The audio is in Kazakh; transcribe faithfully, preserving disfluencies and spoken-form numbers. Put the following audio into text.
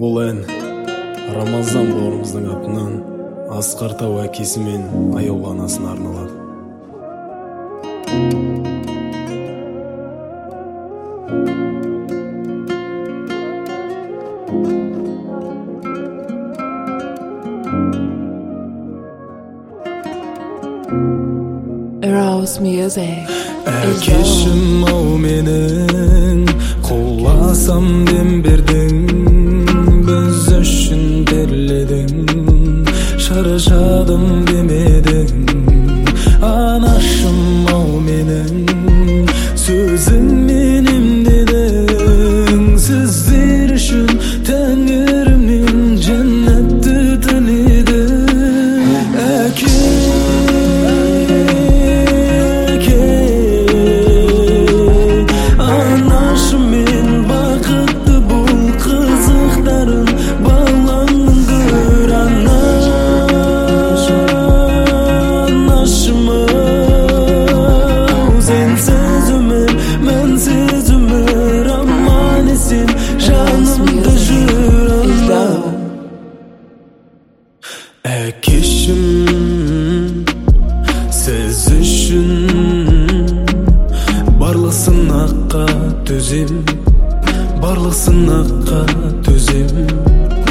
Бул ән Рамазан бауырымыздың атынан Асқар Тау әкесі мен аяулы анасына арналады. Eros Music. Әкешім ау менің, құласам дем бердің, біз үшін терледің, шаршадым демедің. Анашым ау менің, сөзің менім дедің, сіздер үшін тәңірімнен жәннатты тіледім. Әке Әкешім, сіз үшін барлық сынаққа төзем, барлық сынаққа төзем.